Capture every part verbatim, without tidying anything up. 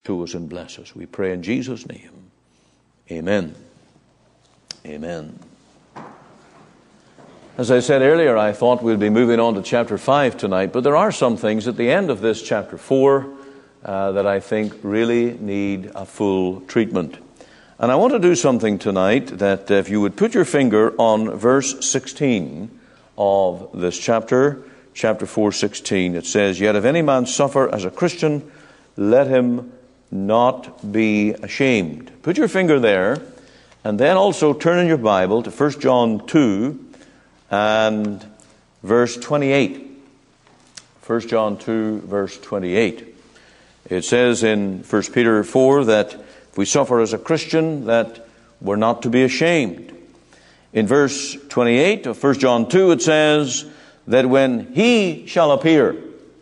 to us and bless us. We pray in Jesus' name. Amen. Amen. As I said earlier, I thought we'd be moving on to chapter five tonight, but there are some things at the end of this chapter four uh, that I think really need a full treatment. And I want to do something tonight that uh, if you would put your finger on verse sixteen of this chapter, chapter four, sixteen, it says, "Yet if any man suffer as a Christian, let him not be ashamed." Put your finger there, and then also turn in your Bible to First John two and verse twenty-eight. First John two, verse twenty-eight. It says in First Peter four that if we suffer as a Christian, that we're not to be ashamed. In verse twenty-eight of First John two, it says that when he shall appear,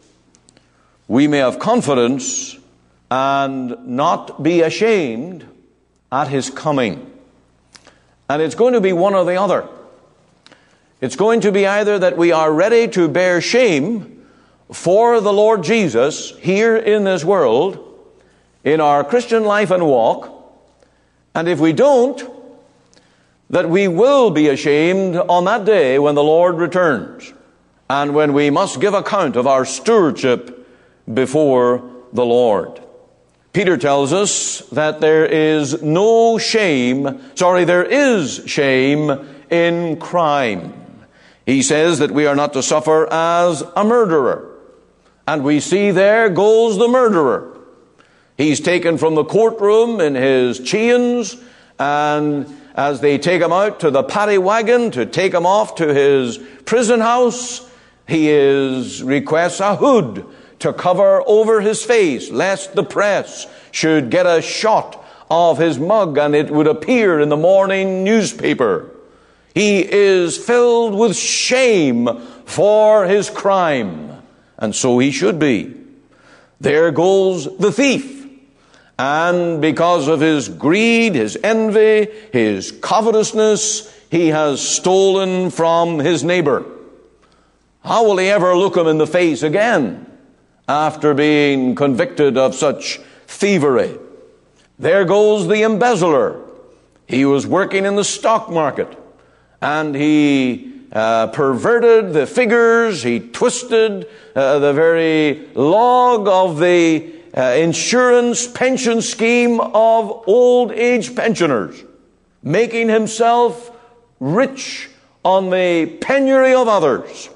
we may have confidence and not be ashamed at his coming. And it's going to be one or the other. It's going to be either that we are ready to bear shame for the Lord Jesus here in this world, in our Christian life and walk, and if we don't, that we will be ashamed on that day when the Lord returns, and when we must give account of our stewardship before the Lord. Peter tells us that there is no shame, sorry, there is shame in crime. He says that we are not to suffer as a murderer. And we see there goes the murderer. He's taken from the courtroom in his chains, and as they take him out to the paddy wagon to take him off to his prison house, he is requests a hood to cover over his face, lest the press should get a shot of his mug and it would appear in the morning newspaper. He is filled with shame for his crime, and so he should be. There goes the thief, and because of his greed, his envy, his covetousness, he has stolen from his neighbor. How will he ever look him in the face again after being convicted of such thievery? There goes the embezzler. He was working in the stock market, and he uh, perverted the figures. He twisted uh, the very log of the uh, insurance pension scheme of old age pensioners, making himself rich on the penury of others.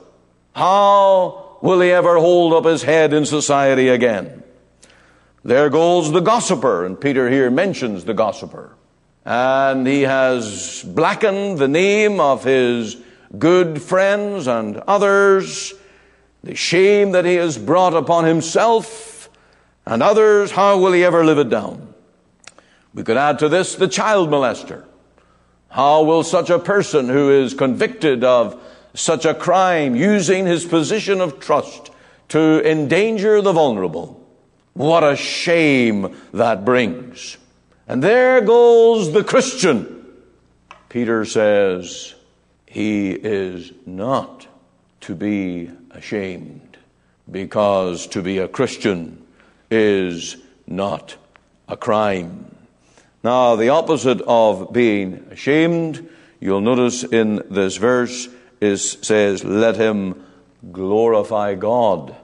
How will he ever hold up his head in society again? There goes the gossiper, and Peter here mentions the gossiper. And he has blackened the name of his good friends and others, the shame that he has brought upon himself and others. How will he ever live it down? We could add to this the child molester. How will such a person who is convicted of such a crime, using his position of trust to endanger the vulnerable, what a shame that brings. And there goes the Christian. Peter says he is not to be ashamed, because to be a Christian is not a crime. Now, the opposite of being ashamed, you'll notice in this verse, is says, let him glorify God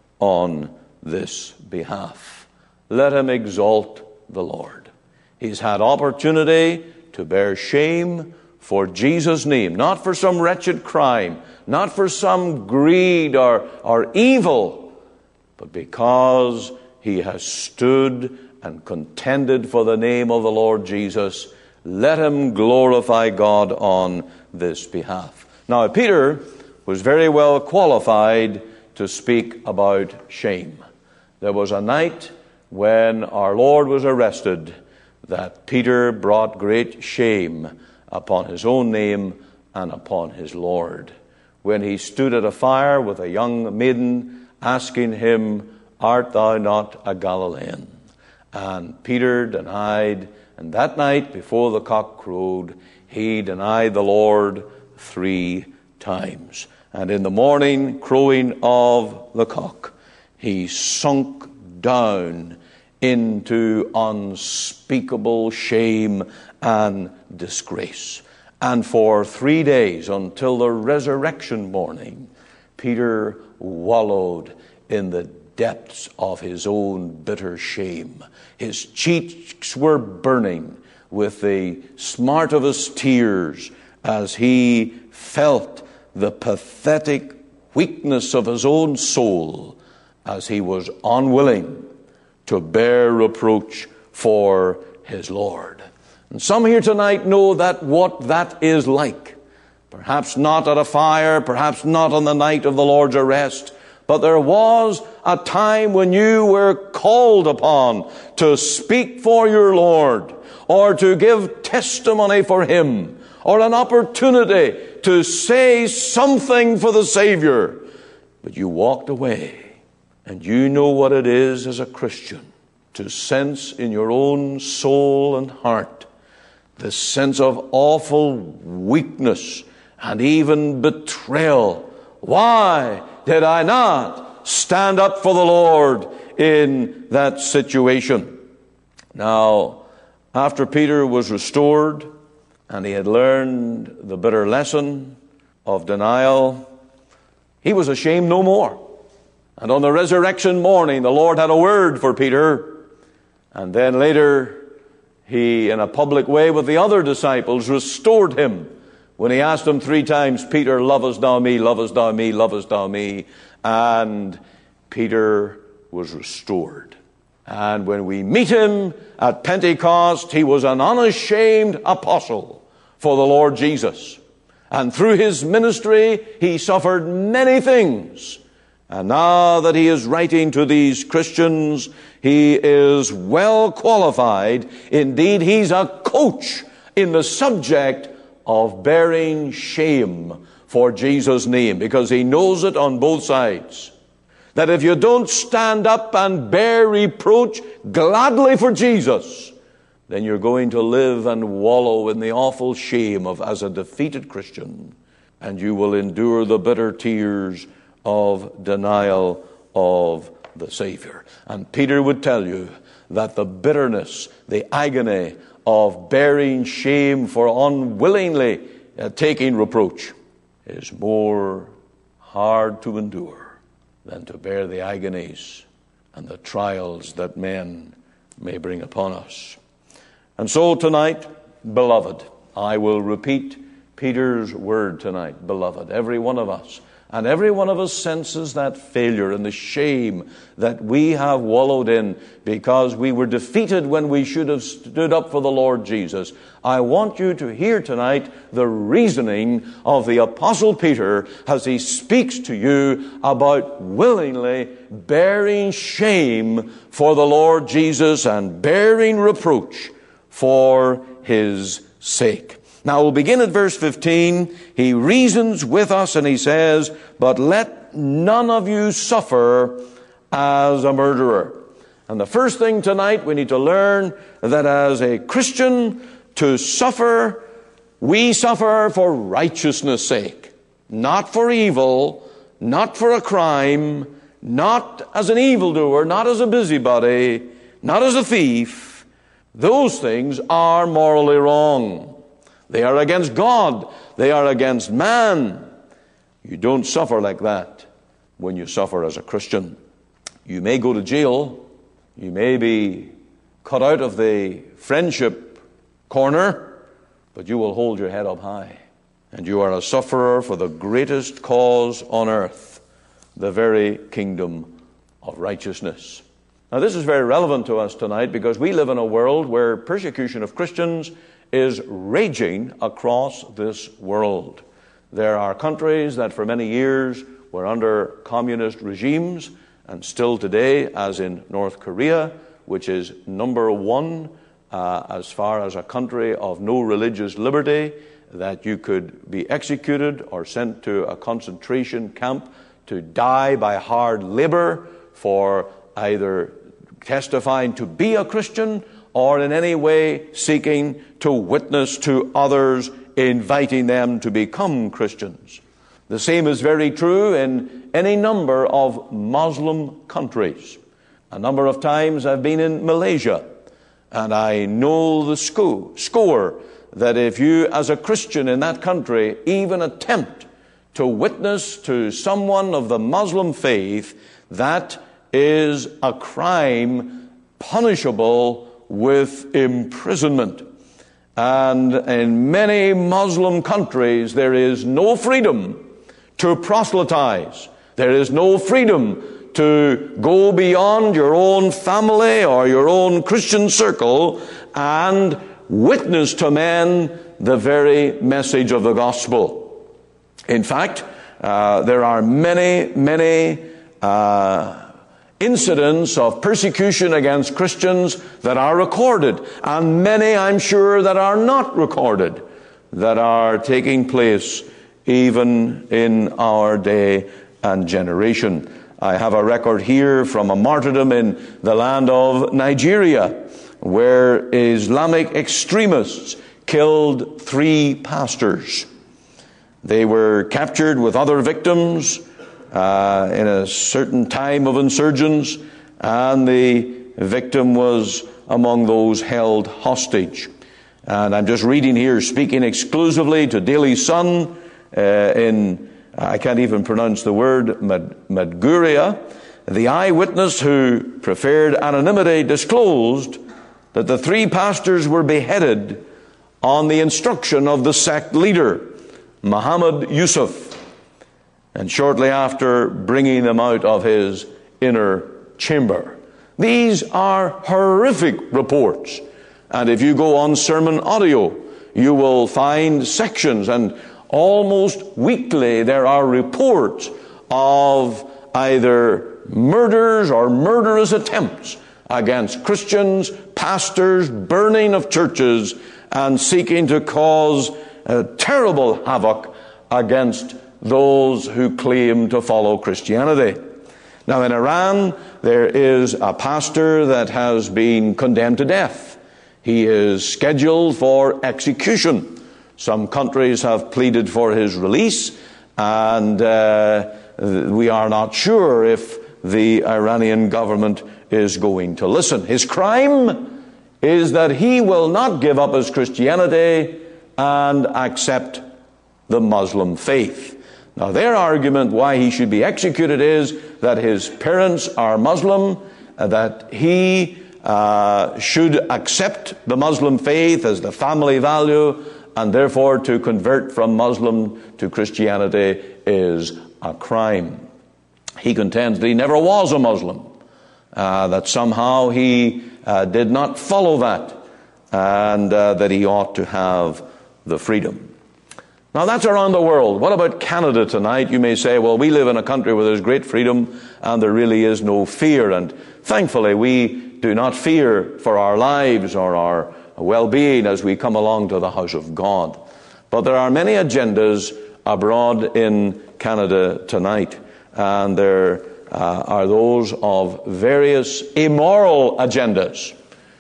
on this behalf. Let him exalt the Lord. He's had opportunity to bear shame for Jesus' name, not for some wretched crime, not for some greed or, or evil, but because he has stood and contended for the name of the Lord Jesus. Let him glorify God on this behalf. Now, Peter was very well qualified to speak about shame. There was a night when our Lord was arrested that Peter brought great shame upon his own name and upon his Lord, when he stood at a fire with a young maiden asking him, "Art thou not a Galilean?" And Peter denied, and that night before the cock crowed, he denied the Lord three times. And in the morning crowing of the cock, he sunk down into unspeakable shame and disgrace. And for three days, until the resurrection morning, Peter wallowed in the depths of his own bitter shame. His cheeks were burning with the smart of his tears as he felt the pathetic weakness of his own soul, as he was unwilling to bear reproach for his Lord. And some here tonight know that what that is like. Perhaps not at a fire, perhaps not on the night of the Lord's arrest, but there was a time when you were called upon to speak for your Lord, or to give testimony for Him, or an opportunity to say something for the Savior. But you walked away. And you know what it is as a Christian to sense in your own soul and heart the sense of awful weakness and even betrayal. Why did I not stand up for the Lord in that situation? Now, after Peter was restored and he had learned the bitter lesson of denial, he was ashamed no more. And on the resurrection morning, the Lord had a word for Peter. And then later, he, in a public way with the other disciples, restored him when he asked him three times, Peter, lovest thou me, lovest thou me, lovest thou me? And Peter was restored. And when we meet him at Pentecost, he was an unashamed apostle for the Lord Jesus. And through his ministry, he suffered many things. And now that he is writing to these Christians, he is well qualified. Indeed, he's a coach in the subject of bearing shame for Jesus' name, because he knows it on both sides. That if you don't stand up and bear reproach gladly for Jesus, then you're going to live and wallow in the awful shame of as a defeated Christian, and you will endure the bitter tears of denial of the Savior. And Peter would tell you that the bitterness, the agony of bearing shame for unwillingly uh, taking reproach is more hard to endure than to bear the agonies and the trials that men may bring upon us. And so tonight, beloved, I will repeat Peter's word tonight, beloved, every one of us. And every one of us senses that failure and the shame that we have wallowed in because we were defeated when we should have stood up for the Lord Jesus. I want you to hear tonight the reasoning of the Apostle Peter as he speaks to you about willingly bearing shame for the Lord Jesus and bearing reproach for his sake. Now we'll begin at verse fifteen. He reasons with us and he says, but let none of you suffer as a murderer. And the first thing tonight we need to learn that as a Christian to suffer, we suffer for righteousness' sake. Not for evil, not for a crime, not as an evildoer, not as a busybody, not as a thief. Those things are morally wrong. They are against God. They are against man. You don't suffer like that when you suffer as a Christian. You may go to jail. You may be cut out of the friendship corner, but you will hold your head up high. And you are a sufferer for the greatest cause on earth, the very kingdom of righteousness. Now, this is very relevant to us tonight because we live in a world where persecution of Christians is raging across this world. There are countries that for many years were under communist regimes, and still today, as in North Korea, which is number one uh, as far as a country of no religious liberty, that you could be executed or sent to a concentration camp to die by hard labor for either testifying to be a Christian or in any way seeking to witness to others, inviting them to become Christians. The same is very true in any number of Muslim countries. A number of times I've been in Malaysia, and I know the sco- score that if you as a Christian in that country even attempt to witness to someone of the Muslim faith, that is a crime punishable with imprisonment. And in many Muslim countries, there is no freedom to proselytize. There is no freedom to go beyond your own family or your own Christian circle and witness to men the very message of the gospel. In fact, uh, there are many, many uh, incidents of persecution against Christians that are recorded, and many, I'm sure, that are not recorded, that are taking place even in our day and generation. I have a record here from a martyrdom in the land of Nigeria, where Islamic extremists killed three pastors. They were captured with other victims uh, in a certain time of insurgents, and the victim was among those held hostage. And I'm just reading here, speaking exclusively to Daily Sun uh, in, I can't even pronounce the word, Mad- Madguria. The eyewitness who preferred anonymity disclosed that the three pastors were beheaded on the instruction of the sect leader, Muhammad Yusuf, and shortly after bringing them out of his inner chamber. These are horrific reports. And if you go on Sermon Audio, you will find sections, and almost weekly there are reports of either murders or murderous attempts against Christians, pastors, burning of churches, and seeking to cause a terrible havoc against those who claim to follow Christianity. Now in Iran, there is a pastor that has been condemned to death. He is scheduled for execution. Some countries have pleaded for his release, and uh, we are not sure if the Iranian government is going to listen. His crime is that he will not give up his Christianity and accept the Muslim faith. Now, their argument why he should be executed is that his parents are Muslim, that he uh, should accept the Muslim faith as the family value, and therefore to convert from Muslim to Christianity is a crime. He contends that he never was a Muslim, uh, that somehow he uh, did not follow that, and uh, that he ought to have the freedom. Now that's around the world. What about Canada tonight? You may say, well, we live in a country where there's great freedom and there really is no fear. And thankfully we do not fear for our lives or our well-being as we come along to the house of God. But there are many agendas abroad in Canada tonight. And there uh, are those of various immoral agendas.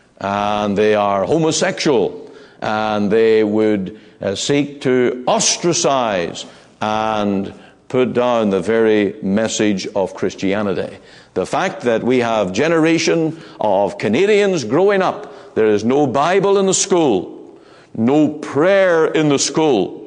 And they are homosexual. And they would Uh, seek to ostracize and put down the very message of Christianity. The fact that we have generation of Canadians growing up, there is no Bible in the school, no prayer in the school,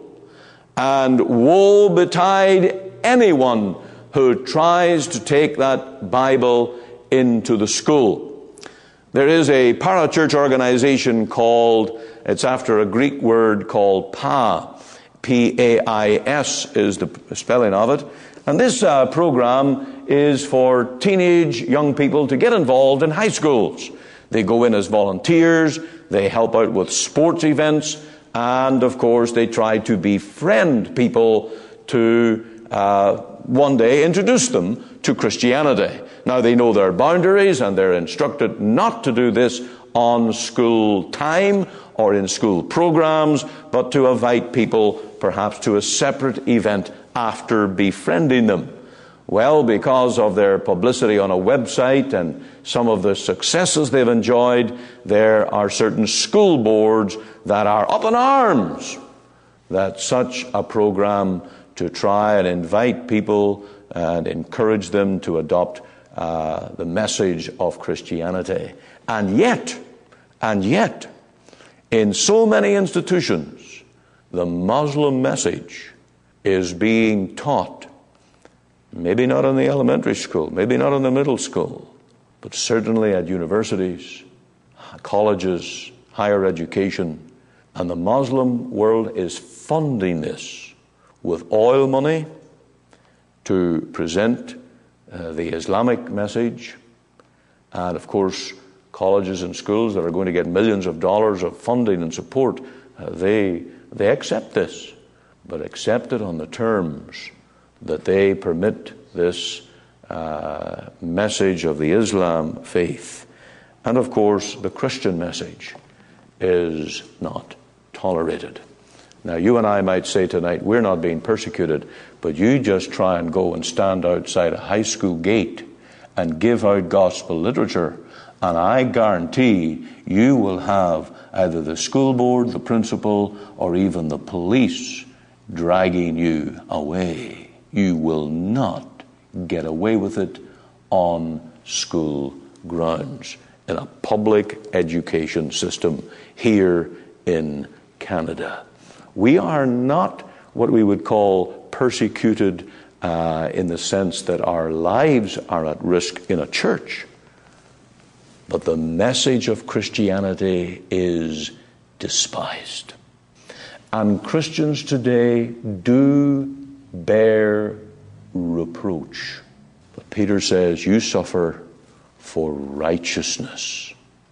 and woe betide anyone who tries to take that Bible into the school. There is a parachurch organization called, it's after a Greek word called P A I. P A I S is the spelling of it. And this uh, program is for teenage young people to get involved in high schools. They go in as volunteers, they help out with sports events, and of course they try to befriend people to uh, one day introduce them to Christianity. Now they know their boundaries and they're instructed not to do this on school time or in school programs, but to invite people perhaps to a separate event after befriending them. Well, because of their publicity on a website and some of the successes they've enjoyed, there are certain school boards that are up in arms that such a program to try and invite people and encourage them to adopt uh, the message of Christianity. And yet, and yet, in so many institutions, the Muslim message is being taught. Maybe not in the elementary school, maybe not in the middle school, but certainly at universities, colleges, higher education. And the Muslim world is funding this with oil money to present uh, the Islamic message. And of course, colleges and schools that are going to get millions of dollars of funding and support, uh, they, they accept this, but accept it on the terms that they permit this uh, message of the Islam faith. And of course, the Christian message is not tolerated. Now, you and I might say tonight, we're not being persecuted, but you just try and go and stand outside a high school gate and give out gospel literature, and I guarantee you will have either the school board, the principal, or even the police dragging you away. You will not get away with it on school grounds in a public education system here in Canada. We are not what we would call persecuted uh, in the sense that our lives are at risk in a church. But the message of Christianity is despised. And Christians today do bear reproach. But Peter says, you suffer for righteousness,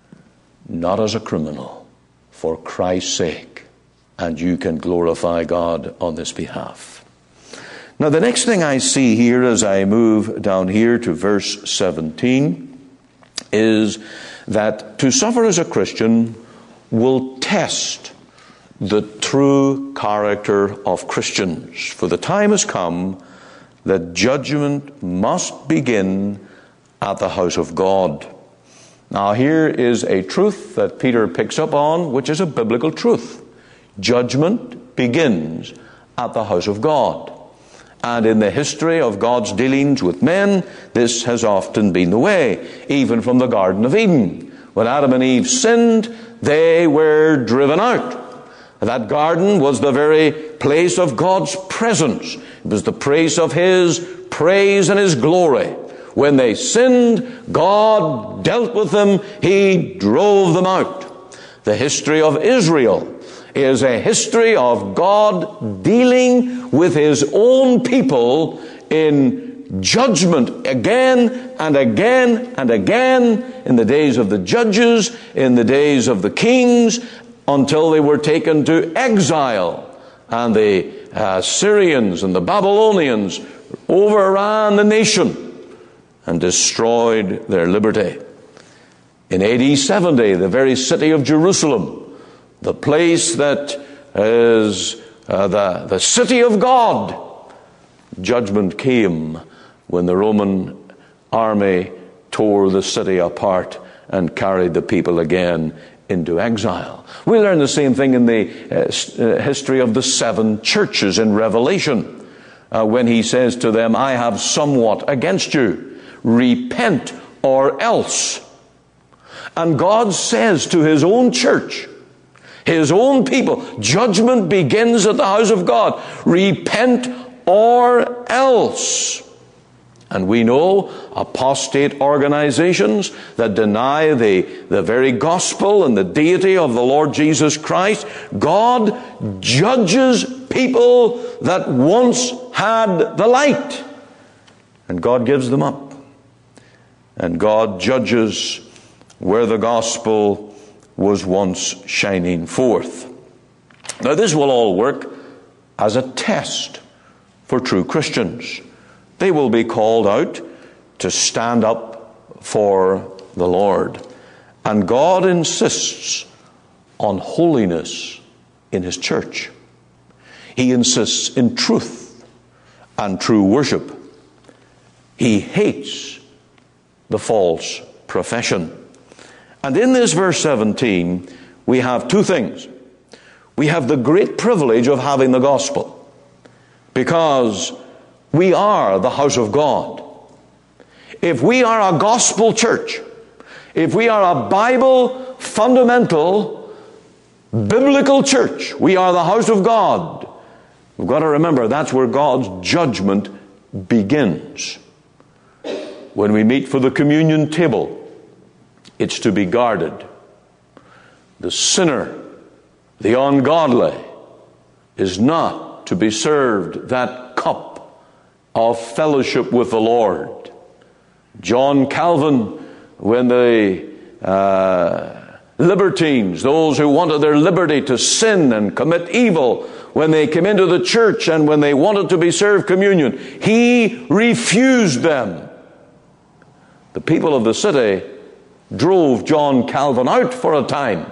not as a criminal, for Christ's sake, and you can glorify God on this behalf. Now, the next thing I see here as I move down here to verse seventeen is that to suffer as a Christian will test the true character of Christians. For the time has come that judgment must begin at the house of God. Now, here is a truth that Peter picks up on, which is a biblical truth. Judgment begins at the house of God. And in the history of God's dealings with men, this has often been the way. Even from the Garden of Eden. When Adam and Eve sinned, they were driven out. That garden was the very place of God's presence. It was the place of His praise and His glory. When they sinned, God dealt with them. He drove them out. The history of Israel is a history of God dealing with His own people in judgment again and again and again in the days of the judges, in the days of the kings, until they were taken to exile. And the uh, Syrians and the Babylonians overran the nation and destroyed their liberty. In A D seventy, the very city of Jerusalem, the place that is uh, the, the city of God, judgment came when the Roman army tore the city apart and carried the people again into exile. We learn the same thing in the uh, history of the seven churches in Revelation, uh, when he says to them, I have somewhat against you. Repent or else. And God says to His own church, His own people, judgment begins at the house of God. Repent or else. And we know apostate organizations that deny the, the very gospel and the deity of the Lord Jesus Christ. God judges people that once had the light. And God gives them up. And God judges where the gospel was once shining forth. Now, this will all work as a test for true Christians. They will be called out to stand up for the Lord. And God insists on holiness in His church. He insists in truth and true worship. He hates the false profession. And in this verse seventeen, we have two things. We have the great privilege of having the gospel, because we are the house of God. if we are a gospel church, if we are a Bible fundamental biblical church, we are the house of God, we've got to remember that's where God's judgment begins. When we meet for the communion table, it's to be guarded. The sinner, the ungodly, is not to be served that cup of fellowship with the Lord. John Calvin, when the uh, libertines, those who wanted their liberty to sin and commit evil, when they came into the church and when they wanted to be served communion, he refused them. The people of the city drove John Calvin out for a time.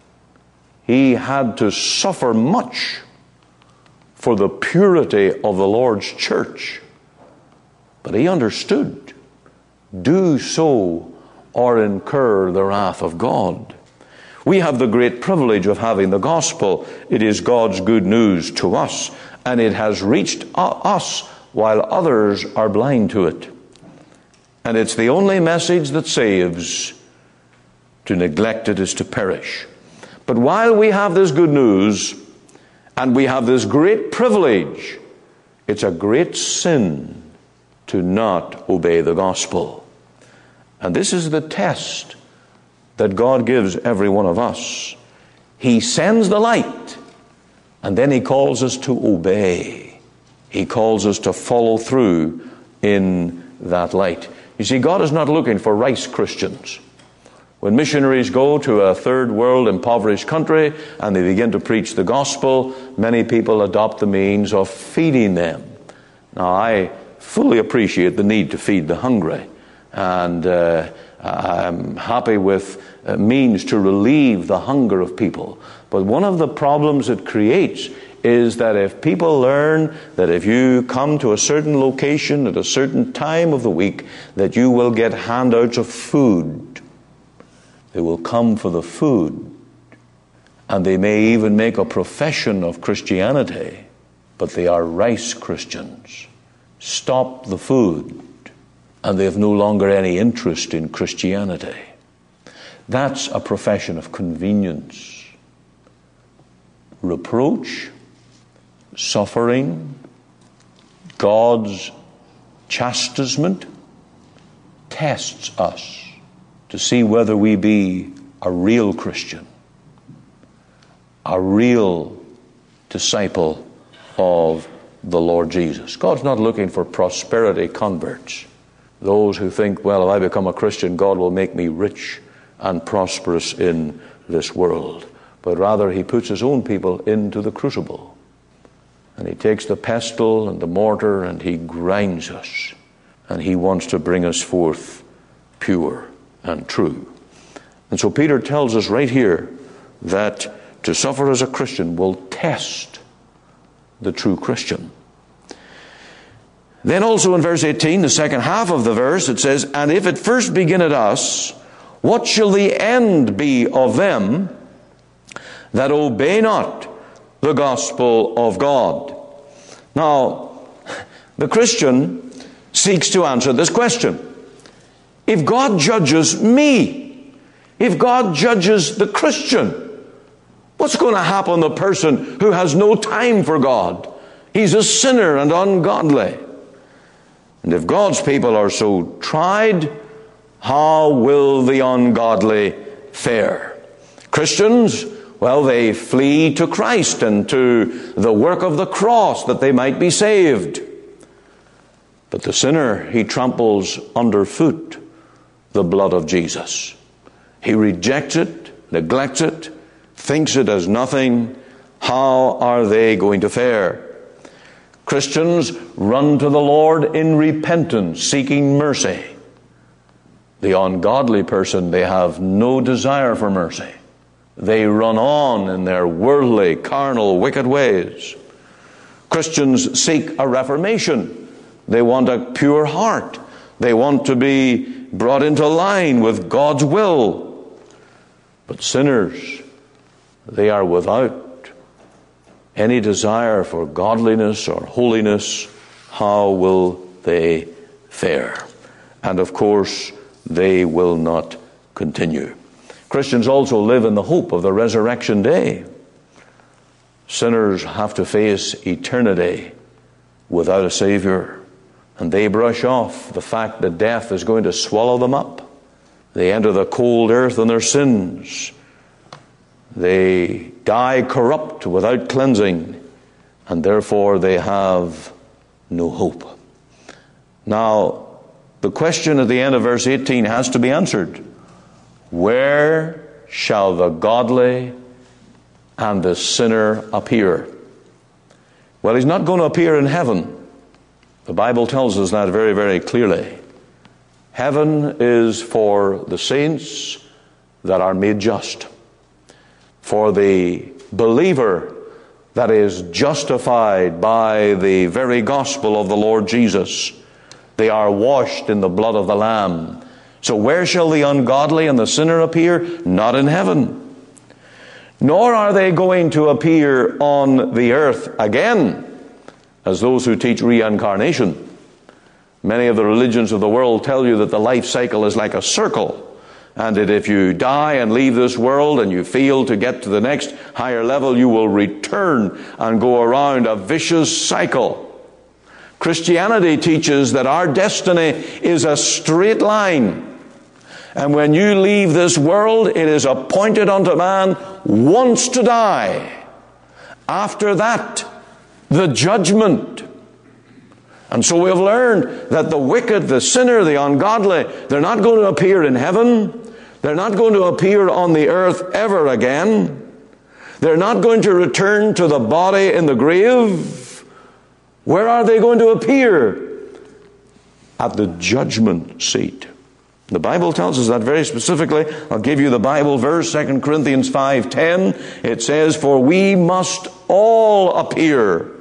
He had to suffer much for the purity of the Lord's church. But he understood, do so or incur the wrath of God. We have the great privilege of having the gospel. It is God's good news to us, and it has reached us while others are blind to it. And it's the only message that saves. To neglect it is to perish. But while we have this good news, and we have this great privilege, it's a great sin to not obey the gospel. And this is the test that God gives every one of us. He sends the light, and then he calls us to obey. He calls us to follow through in that light. You see, God is not looking for rice Christians. When missionaries go to a third world impoverished country and they begin to preach the gospel, many people adopt the means of feeding them. Now, I fully appreciate the need to feed the hungry, and uh, I'm happy with uh, means to relieve the hunger of people. But one of the problems it creates is that if people learn that if you come to a certain location at a certain time of the week, that you will get handouts of food, they will come for the food, and they may even make a profession of Christianity, but they are rice Christians. Stop the food, and they have no longer any interest in Christianity. That's a profession of convenience. Reproach, suffering, God's chastisement tests us to see whether we be a real Christian, a real disciple of the Lord Jesus. God's not looking for prosperity converts, those who think, well, if I become a Christian, God will make me rich and prosperous in this world. But rather, he puts his own people into the crucible, and he takes the pestle and the mortar and he grinds us, and he wants to bring us forth pure and true. And so Peter tells us right here that to suffer as a Christian will test the true Christian. Then also in verse eighteen, the second half of the verse, it says, and if it first begin at us, what shall the end be of them that obey not the gospel of God? Now, the Christian seeks to answer this question. If God judges me, if God judges the Christian, what's going to happen to the person who has no time for God? He's a sinner and ungodly. And if God's people are so tried, how will the ungodly fare? Christians, well, they flee to Christ and to the work of the cross that they might be saved. But the sinner, he tramples underfoot the blood of Jesus. He rejects it, neglects it, thinks it as nothing. How are they going to fare? Christians run to the Lord in repentance, seeking mercy. The ungodly person, they have no desire for mercy. They run on in their worldly, carnal, wicked ways. Christians seek a reformation. They want a pure heart. They want to be brought into line with God's will. But sinners, they are without any desire for godliness or holiness. How will they fare? And of course, they will not continue. Christians also live in the hope of the resurrection day. Sinners have to face eternity without a Savior, and they brush off the fact that death is going to swallow them up. They enter the cold earth in their sins. They die corrupt without cleansing, and therefore they have no hope. Now, the question at the end of verse eighteen has to be answered. Where shall the godly and the sinner appear? Well, he's not going to appear in heaven. The Bible tells us that very, very clearly. Heaven is for the saints that are made just. For the believer that is justified by the very gospel of the Lord Jesus. They are washed in the blood of the Lamb. So where shall the ungodly and the sinner appear? Not in heaven. Nor are they going to appear on the earth again, as those who teach reincarnation. Many of the religions of the world tell you that the life cycle is like a circle, and that if you die and leave this world and you fail to get to the next higher level, you will return and go around a vicious cycle. Christianity teaches that our destiny is a straight line. And when you leave this world, it is appointed unto man once to die. After that, the judgment. And so we have learned that the wicked, the sinner, the ungodly, they're not going to appear in heaven. They're not going to appear on the earth ever again. They're not going to return to the body in the grave. Where are they going to appear? At the judgment seat. The Bible tells us that very specifically. I'll give you the Bible verse, Second Corinthians five ten. It says, "For we must all appear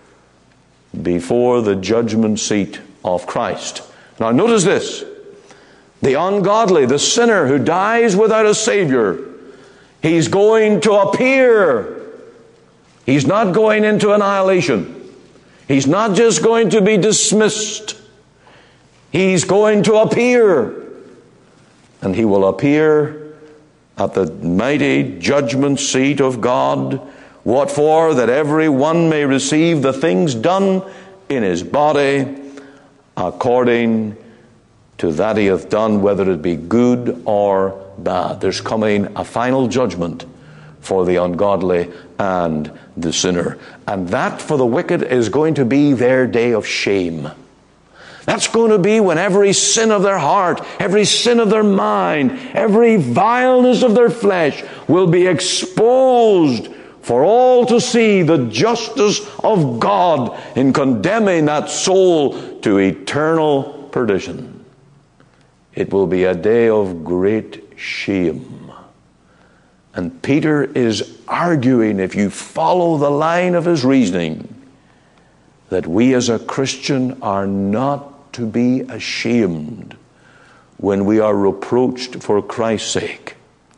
before the judgment seat of Christ." Now notice this. The ungodly, the sinner who dies without a Savior, he's going to appear. He's not going into annihilation. He's not just going to be dismissed. He's going to appear. And he will appear at the mighty judgment seat of God. What for? That every one may receive the things done in his body according to that he hath done, whether it be good or bad. There's coming a final judgment for the ungodly and the sinner. And that for the wicked is going to be their day of shame. That's going to be when every sin of their heart, every sin of their mind, every vileness of their flesh will be exposed for all to see the justice of God in condemning that soul to eternal perdition. It will be a day of great shame. And Peter is arguing, if you follow the line of his reasoning, that we as a Christian are not to be ashamed when we are reproached for Christ's sake.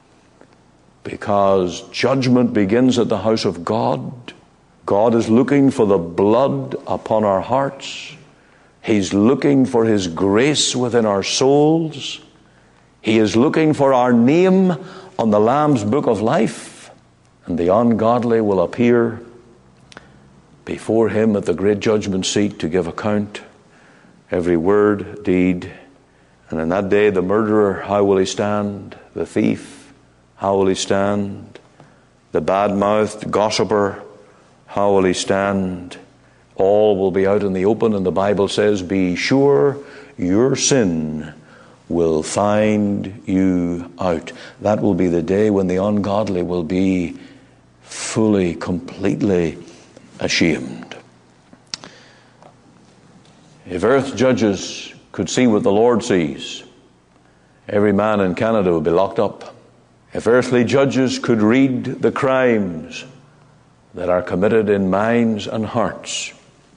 Because judgment begins at the house of God. God is looking for the blood upon our hearts. He's looking for His grace within our souls. He is looking for our name on the Lamb's book of life. And the ungodly will appear before Him at the great judgment seat to give account. Every word, deed. And in that day the murderer, how will he stand? The thief, how will he stand? The bad-mouthed gossiper, how will he stand? All will be out in the open, and the Bible says, be sure your sin will find you out. That will be the day when the ungodly will be fully, completely ashamed. If earth judges could see what the Lord sees, every man in Canada would be locked up. If earthly judges could read the crimes that are committed in minds and hearts,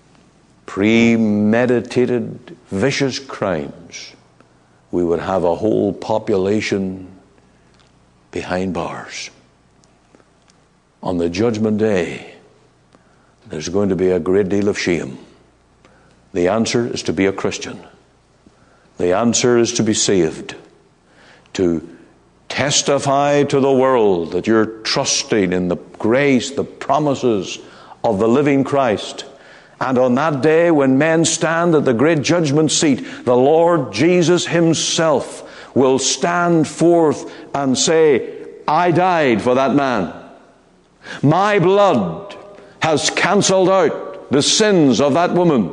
premeditated, vicious crimes, we would have a whole population behind bars. On the judgment day, there's going to be a great deal of shame. The answer is to be a Christian. The answer is to be saved, to testify to the world that you're trusting in the grace, the promises of the living Christ. And on that day when men stand at the great judgment seat, the Lord Jesus himself will stand forth and say, I died for that man. My blood has cancelled out the sins of that woman.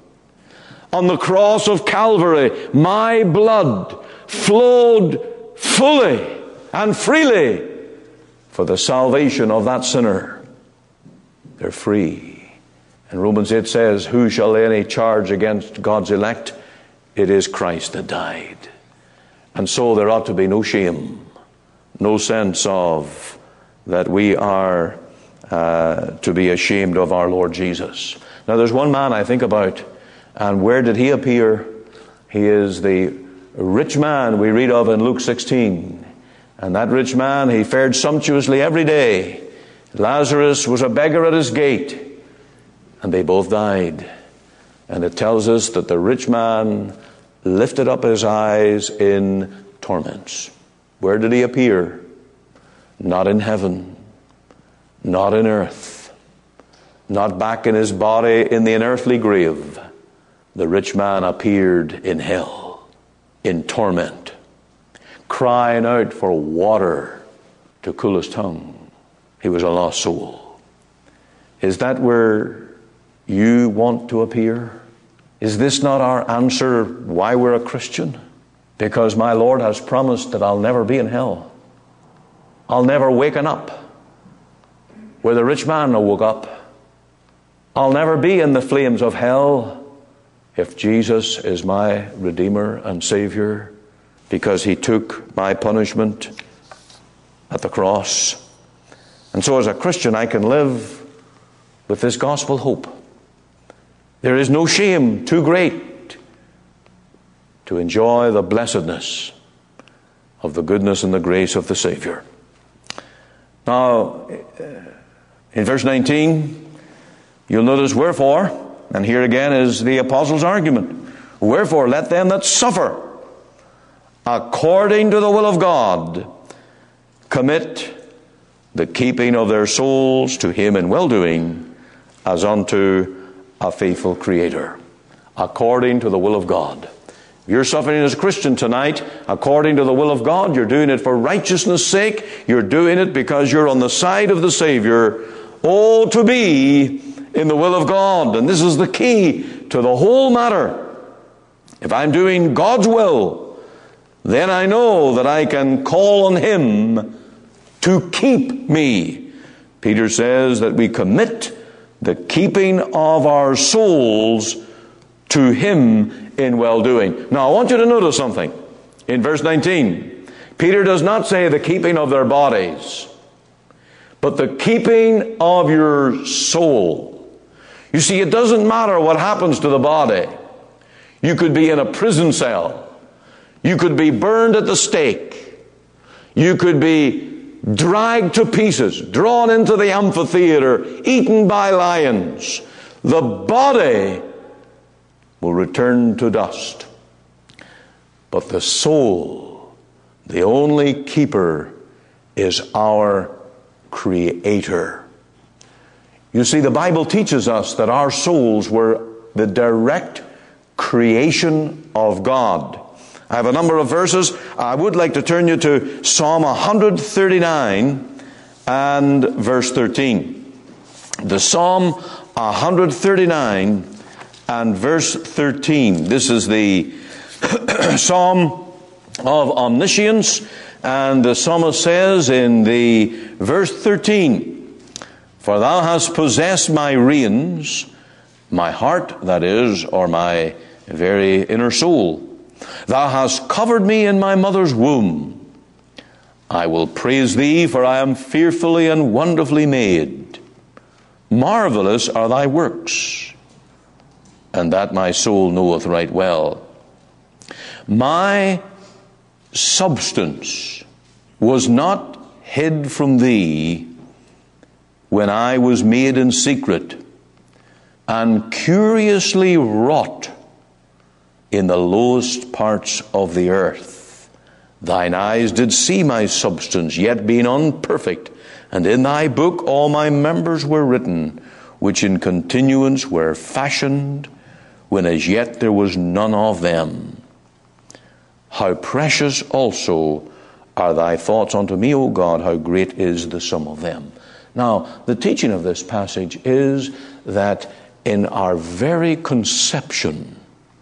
On the cross of Calvary, my blood flowed fully and freely for the salvation of that sinner. They're free. And Romans eight says, who shall lay any charge against God's elect? It is Christ that died. And so there ought to be no shame, no sense of that we are uh, to be ashamed of our Lord Jesus. Now there's one man I think about, and where did he appear? He is the rich man we read of in Luke sixteen. And that rich man, he fared sumptuously every day. Lazarus was a beggar at his gate. And they both died. And it tells us that the rich man lifted up his eyes in torments. Where did he appear? Not in heaven. Not in earth. Not back in his body in the unearthly grave. The rich man appeared in hell, in torment, crying out for water to cool his tongue. He was a lost soul. Is that where you want to appear? Is this not our answer why we're a Christian? Because my Lord has promised that I'll never be in hell. I'll never waken up where the rich man woke up. I'll never be in the flames of hell if Jesus is my Redeemer and Savior, because he took my punishment at the cross. And so as a Christian, I can live with this gospel hope. There is no shame too great to enjoy the blessedness of the goodness and the grace of the Savior. Now, in verse nineteen, you'll notice wherefore, and here again is the apostle's argument. Wherefore, let them that suffer according to the will of God commit the keeping of their souls to him in well-doing as unto a faithful Creator. According to the will of God. If you're suffering as a Christian tonight, according to the will of God, you're doing it for righteousness' sake. You're doing it because you're on the side of the Savior. Oh, to be in the will of God. And this is the key to the whole matter. If I'm doing God's will, then I know that I can call on him to keep me. Peter says that we commit the keeping of our souls to him in well-doing. Now I want you to notice something. In verse nineteen, Peter does not say the keeping of their bodies, but the keeping of your soul. You see, it doesn't matter what happens to the body. You could be in a prison cell. You could be burned at the stake. You could be dragged to pieces, drawn into the amphitheater, eaten by lions. The body will return to dust. But the soul, the only keeper, is our Creator. You see, the Bible teaches us that our souls were the direct creation of God. I have a number of verses. I would like to turn you to Psalm one thirty-nine and verse thirteen. The Psalm one thirty-nine and verse thirteen. This is the Psalm of omniscience, and the psalmist says in the verse thirteen, for thou hast possessed my reins, my heart, that is, or my very inner soul. Thou hast covered me in my mother's womb. I will praise thee, for I am fearfully and wonderfully made. Marvelous are thy works, and that my soul knoweth right well. My substance was not hid from thee when I was made in secret and curiously wrought in the lowest parts of the earth. Thine eyes did see my substance, yet being unperfect, and in thy book all my members were written, which in continuance were fashioned, when as yet there was none of them. How precious also are thy thoughts unto me, O God, how great is the sum of them. Now, the teaching of this passage is that in our very conception,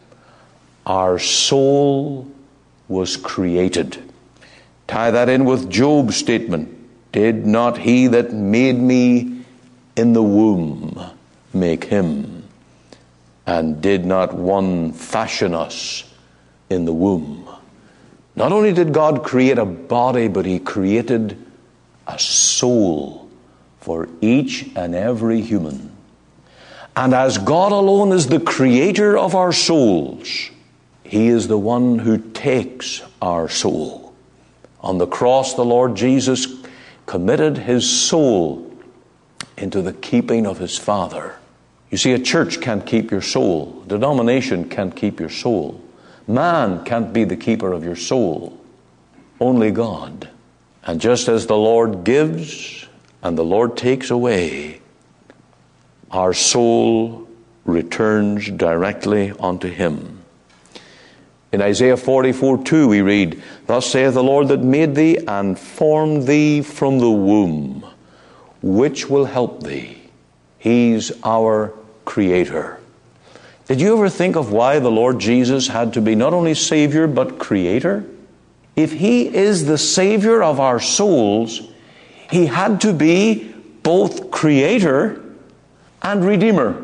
our soul was created. Tie that in with Job's statement. Did not he that made me in the womb make him? And did not one fashion us in the womb? Not only did God create a body, but he created a soul for each and every human. And as God alone is the creator of our souls, he is the one who takes our soul. On the cross, the Lord Jesus committed his soul into the keeping of his Father. You see, a church can't keep your soul. A denomination can't keep your soul. Man can't be the keeper of your soul. Only God. And just as the Lord gives and the Lord takes away, our soul returns directly unto him. In Isaiah forty-four two we read, Thus saith the Lord that made thee and formed thee from the womb, which will help thee. He's our creator. Did you ever think of why the Lord Jesus had to be not only Savior but creator? If he is the Savior of our souls, he had to be both creator and redeemer.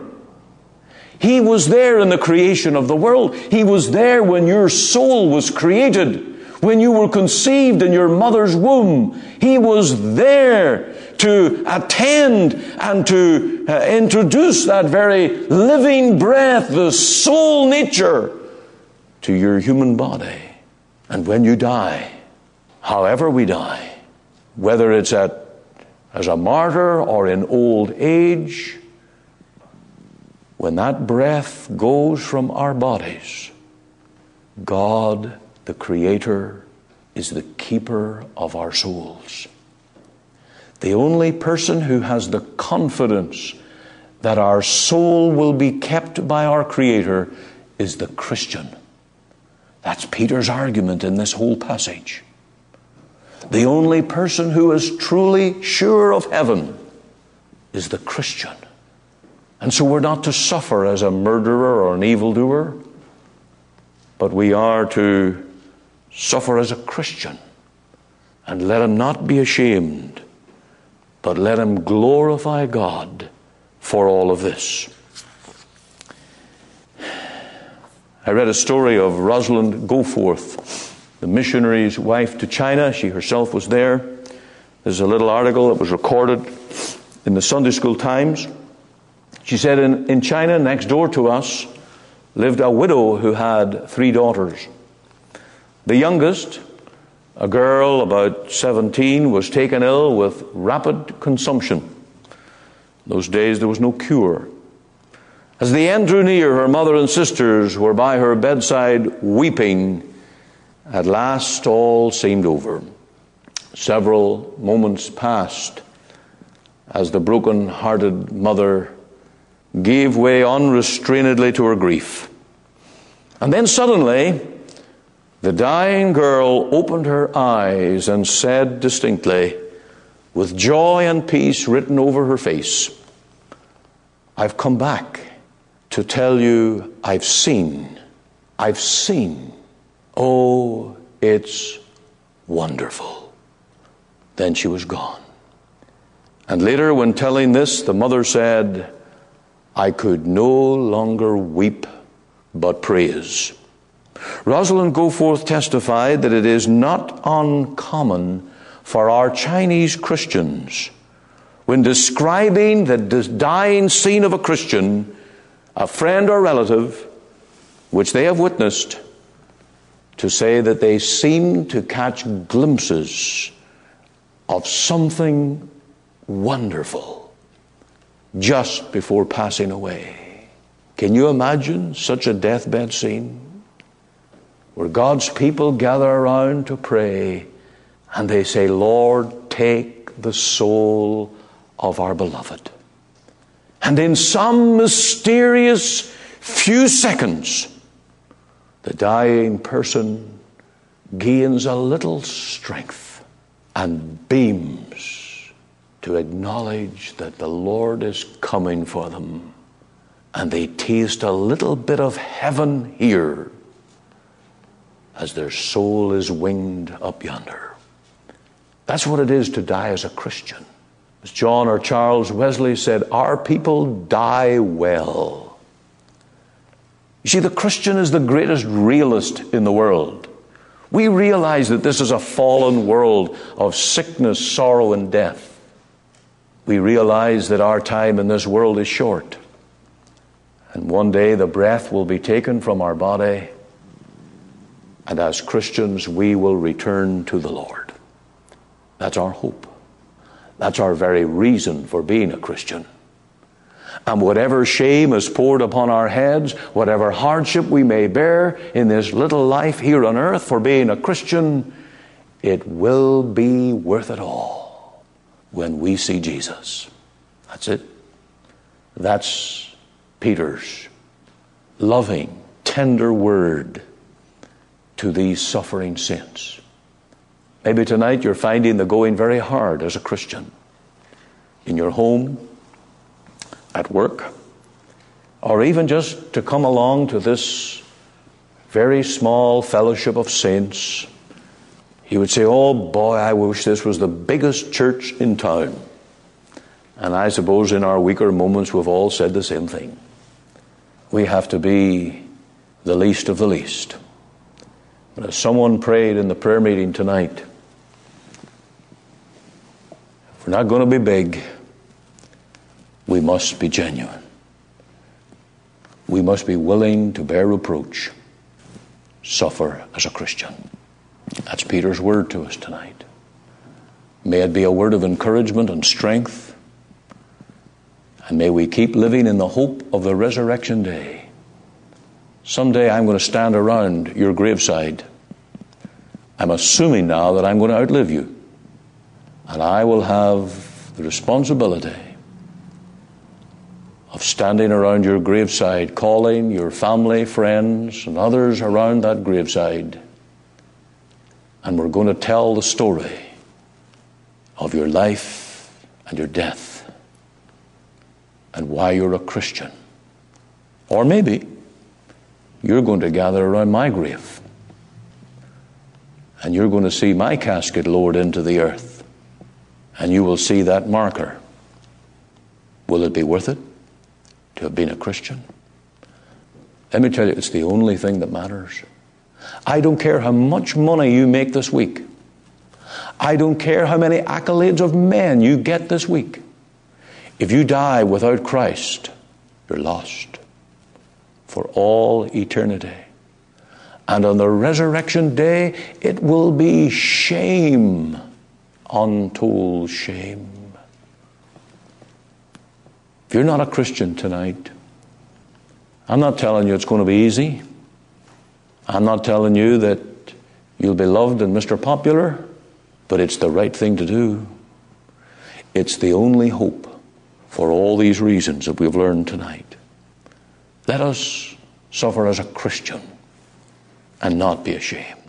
He was there in the creation of the world. He was there when your soul was created, when you were conceived in your mother's womb. He was there to attend and to uh, introduce that very living breath, the soul nature, to your human body. And when you die, however we die, whether it's at as a martyr or in old age, when that breath goes from our bodies, God, the Creator, is the keeper of our souls. The only person who has the confidence that our soul will be kept by our Creator is the Christian. That's Peter's argument in this whole passage. The only person who is truly sure of heaven is the Christian. And so we're not to suffer as a murderer or an evildoer, but we are to suffer as a Christian. And let him not be ashamed, but let him glorify God for all of this. I read a story of Rosalind Goforth, the missionary's wife to China. She herself was there. There's a little article that was recorded in the Sunday School Times. She said, in, in China, next door to us, lived a widow who had three daughters. The youngest, a girl about seventeen, was taken ill with rapid consumption. In those days, there was no cure. As the end drew near, her mother and sisters were by her bedside weeping. At last, all seemed over. Several moments passed as the broken-hearted mother gave way unrestrainedly to her grief. And then suddenly, the dying girl opened her eyes and said distinctly, with joy and peace written over her face, I've come back to tell you I've seen, I've seen. Oh, it's wonderful. Then she was gone. And later, when telling this, the mother said, I could no longer weep but praise. Rosalind Goforth testified that it is not uncommon for our Chinese Christians, when describing the dying scene of a Christian, a friend or relative, which they have witnessed, to say that they seem to catch glimpses of something wonderful just before passing away. Can you imagine such a deathbed scene? where God's people gather around to pray, and they say, Lord, take the soul of our beloved. And in some mysterious few seconds, the dying person gains a little strength and beams to acknowledge that the Lord is coming for them. And they taste a little bit of heaven here as their soul is winged up yonder. That's what it is to die as a Christian. As John or Charles Wesley said, our people die well. You see, the Christian is the greatest realist in the world. We realize that this is a fallen world of sickness, sorrow, and death. We realize that our time in this world is short. And one day the breath will be taken from our body, and as Christians we will return to the Lord. That's our hope. That's our very reason for being a Christian. And whatever shame is poured upon our heads, whatever hardship we may bear in this little life here on earth for being a Christian, it will be worth it all when we see Jesus. That's it. That's Peter's loving, tender word to these suffering saints. Maybe tonight you're finding the going very hard as a Christian. In your home, at work, or even just to come along to this very small fellowship of saints. You would say, oh boy, I wish this was the biggest church in town. And I suppose in our weaker moments we've all said the same thing. We have to be the least of the least. But as someone prayed in the prayer meeting tonight, if we're not going to be big, we must be genuine. We must be willing to bear reproach, suffer as a Christian. That's Peter's word to us tonight. May it be a word of encouragement and strength, and may we keep living in the hope of the resurrection day. Someday I'm going to stand around your graveside. I'm assuming now that I'm going to outlive you, and I will have the responsibility of standing around your graveside, calling your family, friends, and others around that graveside. And we're going to tell the story of your life and your death and why you're a Christian. Or maybe you're going to gather around my grave and you're going to see my casket lowered into the earth, and you will see that marker. Will it be worth it to have been a Christian? Let me tell you, it's the only thing that matters. I don't care how much money you make this week. I don't care how many accolades of men you get this week. If you die without Christ, you're lost for all eternity. And on the resurrection day, it will be shame, untold shame. If you're not a Christian tonight, I'm not telling you it's going to be easy. I'm not telling you that you'll be loved and Mister Popular, but it's the right thing to do. It's the only hope for all these reasons that we've learned tonight. Let us suffer as a Christian and not be ashamed.